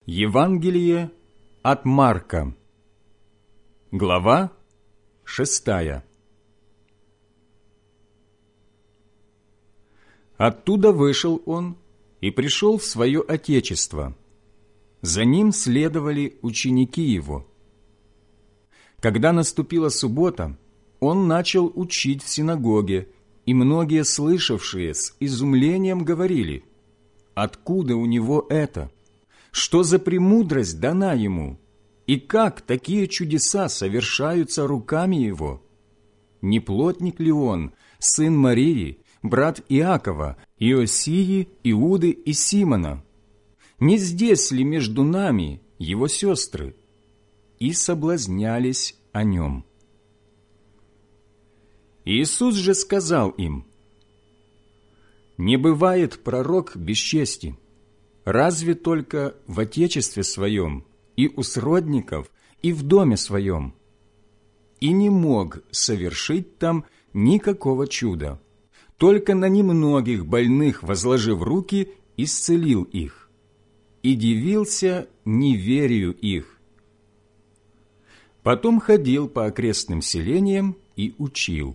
Евангелие от Марка, глава 6. Оттуда вышел он и пришел в свое отечество. За ним следовали ученики его. Когда наступила суббота, он начал учить в синагоге, и многие слышавшие с изумлением говорили: «Откуда у него это? Что за премудрость дана ему? И как такие чудеса совершаются руками его? Не плотник ли он, сын Марии, брат Иакова, Иосии, Иуды и Симона? Не здесь ли между нами его сестры?» И соблазнялись о нем. Иисус же сказал им: «Не бывает пророк без чести, разве только в отечестве своем, и у сродников, и в доме своем. И не мог совершить там никакого чуда, только на немногих больных, возложив руки, исцелил их, и дивился неверию их. Потом ходил по окрестным селениям и учил.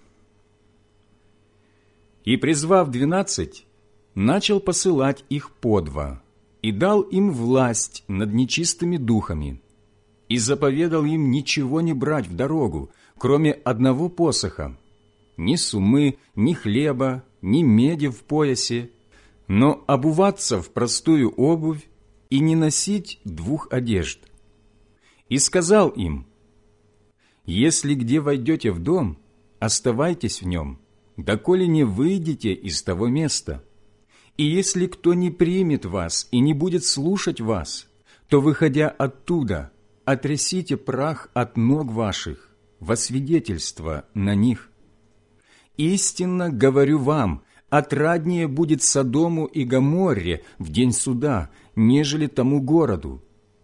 И, призвав 12, начал посылать их по 2, и дал им власть над нечистыми духами, и заповедал им ничего не брать в дорогу, кроме одного посоха, ни сумы, ни хлеба, ни меди в поясе, но обуваться в простую обувь и не носить 2 одежд. И сказал им: «Если где войдете в дом, оставайтесь в нем, доколе не выйдете из того места. И если кто не примет вас и не будет слушать вас, то, выходя оттуда, отрясите прах от ног ваших во свидетельство на них. Истинно говорю вам, отраднее будет Содому и Гоморре в день суда, нежели тому городу».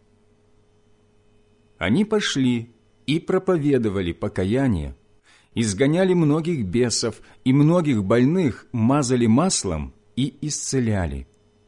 Они пошли и проповедовали покаяние, изгоняли многих бесов и многих больных мазали маслом и исцеляли.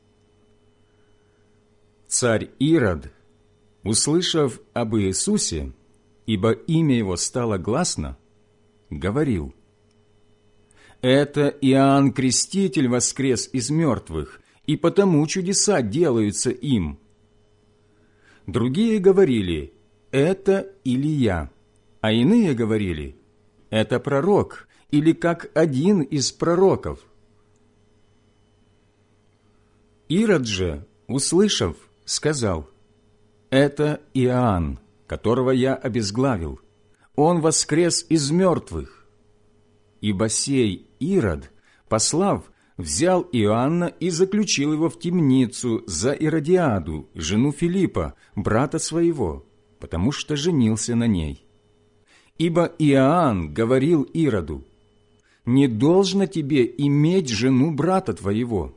Царь Ирод, услышав об Иисусе, ибо имя его стало гласно, говорил: «Это Иоанн Креститель воскрес из мертвых, и потому чудеса делаются им». Другие говорили: «Это Илия», а иные говорили: «Это пророк, или как один из пророков». Ирод же, услышав, сказал: «Это Иоанн, которого я обезглавил. Он воскрес из мертвых». Ибо сей Ирод, послав, взял Иоанна и заключил его в темницу за Иродиаду, жену Филиппа, брата своего, потому что женился на ней. Ибо Иоанн говорил Ироду: «Не должно тебе иметь жену брата твоего».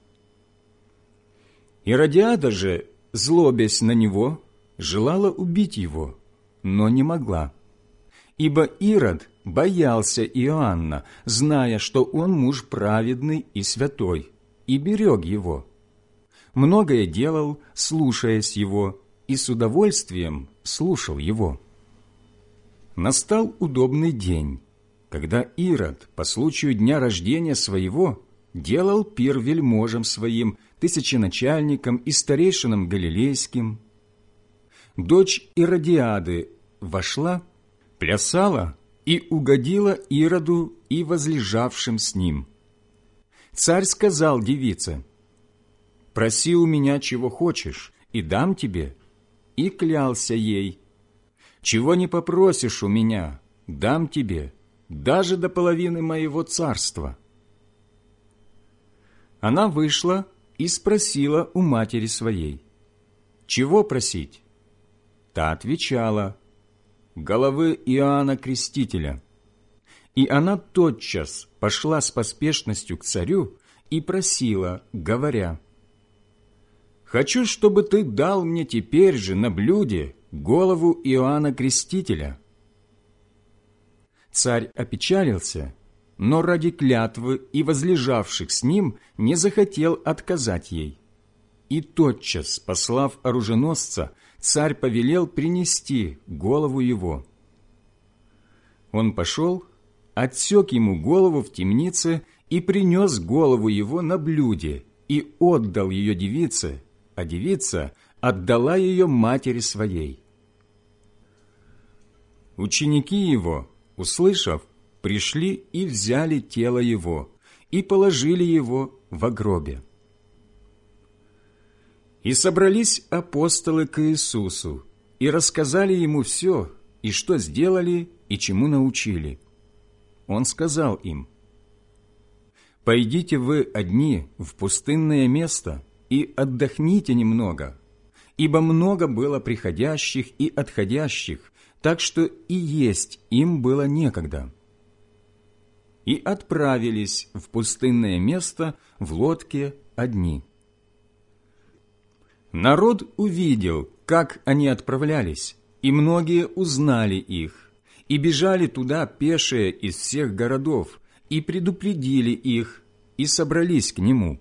Иродиада же, злобясь на него, желала убить его, но не могла, ибо Ирод боялся Иоанна, зная, что он муж праведный и святой, и берег его. Многое делал, слушаясь его, и с удовольствием слушал его. Настал удобный день, когда Ирод по случаю дня рождения своего делал пир вельможам своим, тысяченачальникам и старейшинам галилейским. Дочь Иродиады вошла, плясала и угодила Ироду и возлежавшим с ним. Царь сказал девице: «Проси у меня, чего хочешь, и дам тебе». И клялся ей: «Чего не попросишь у меня, дам тебе, даже до половины моего царства». Она вышла и спросила у матери своей: «Чего просить?» Та отвечала: «Головы Иоанна Крестителя». И она тотчас пошла с поспешностью к царю и просила, говоря: «Хочу, чтобы ты дал мне теперь же на блюде голову Иоанна Крестителя». Царь опечалился, но ради клятвы и возлежавших с ним не захотел отказать ей. И тотчас, послав оруженосца, царь повелел принести голову его. Он пошел, отсек ему голову в темнице и принес голову его на блюде и отдал ее девице, а девица отдала ее матери своей. Ученики его, услышав, пришли и взяли тело его и положили его во гробе. И собрались апостолы к Иисусу и рассказали ему все, и что сделали, и чему научили. Он сказал им: «Пойдите вы одни в пустынное место и отдохните немного, ибо много было приходящих и отходящих, так что и есть им было некогда». И отправились в пустынное место в лодке одни. Народ увидел, как они отправлялись, и многие узнали их, и бежали туда пешие из всех городов, и предупредили их, и собрались к нему.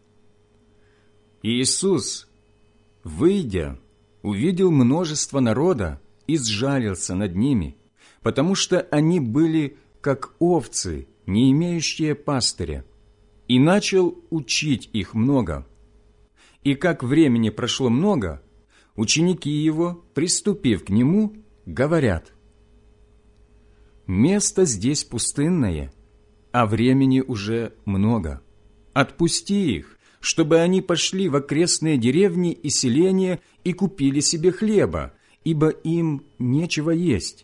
Иисус, выйдя, увидел множество народа и сжалился над ними, потому что они были как овцы, не имеющие пастыря, и начал учить их много. И как времени прошло много, ученики его, приступив к нему, говорят: «Место здесь пустынное, а времени уже много. Отпусти их, чтобы они пошли в окрестные деревни и селения и купили себе хлеба, ибо им нечего есть».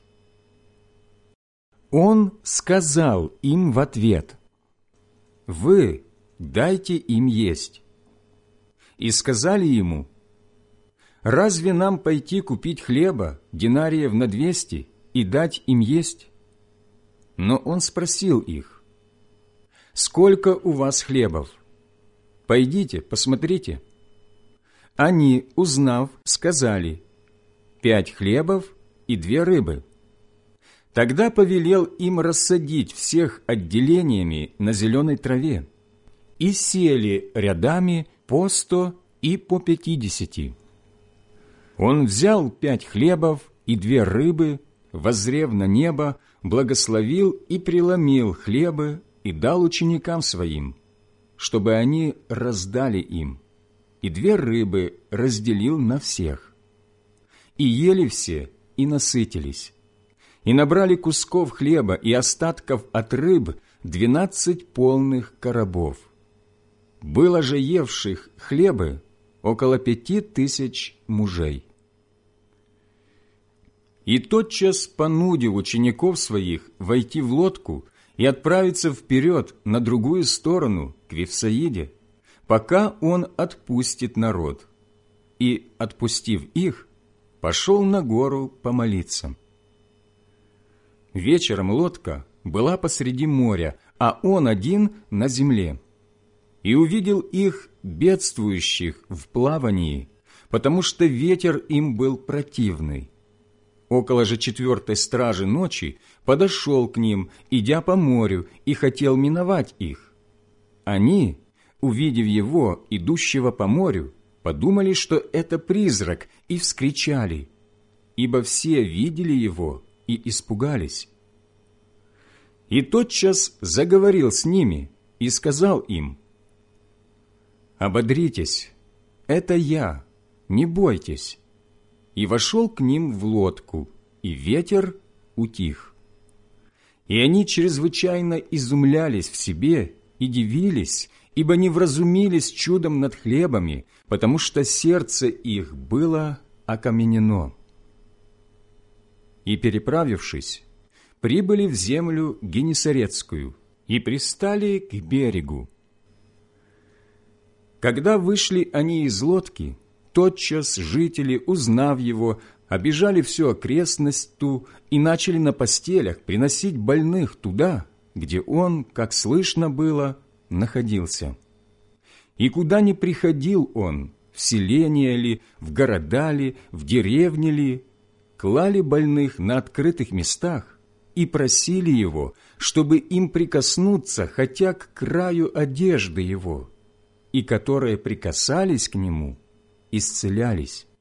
Он сказал им в ответ: «Вы дайте им есть». И сказали ему: «Разве нам пойти купить хлеба динариев на 200 и дать им есть?» Но он спросил их: «Сколько у вас хлебов? Пойдите, посмотрите». Они, узнав, сказали: 5 хлебов и 2 рыбы. Тогда повелел им рассадить всех отделениями на зеленой траве, и сели рядами по 100 и по 50. Он взял 5 хлебов и 2 рыбы, воззрев на небо, благословил и преломил хлебы и дал ученикам своим, чтобы они раздали им, и 2 рыбы разделил на всех. И ели все, и насытились, и набрали кусков хлеба и остатков от рыб 12 полных коробов. Было же евших хлебы около 5000 мужей. И тотчас понудил учеников своих войти в лодку и отправиться вперед на другую сторону, к Вифсаиде, пока он отпустит народ. И, отпустив их, пошел на гору помолиться. Вечером лодка была посреди моря, а он один на земле. И увидел их бедствующих в плавании, потому что ветер им был противный. Около же 4-й стражи ночи подошел к ним, идя по морю, и хотел миновать их. Они, увидев его, идущего по морю, подумали, что это призрак, и вскричали, ибо все видели его и испугались. И тотчас заговорил с ними и сказал им: «Ободритесь, это я, не бойтесь». И вошел к ним в лодку, и ветер утих. И они чрезвычайно изумлялись в себе и дивились, ибо не вразумились чудом над хлебами, потому что сердце их было окаменено. И, переправившись, прибыли в землю Генесарецкую и пристали к берегу. Когда вышли они из лодки, тотчас жители, узнав его, обежали всю окрестность ту и начали на постелях приносить больных туда, где он, как слышно было, находился. И куда ни приходил он, в селение ли, в города ли, в деревне ли, клали больных на открытых местах и просили его, чтобы им прикоснуться хотя к краю одежды его. и которые прикасались к нему, исцелялись.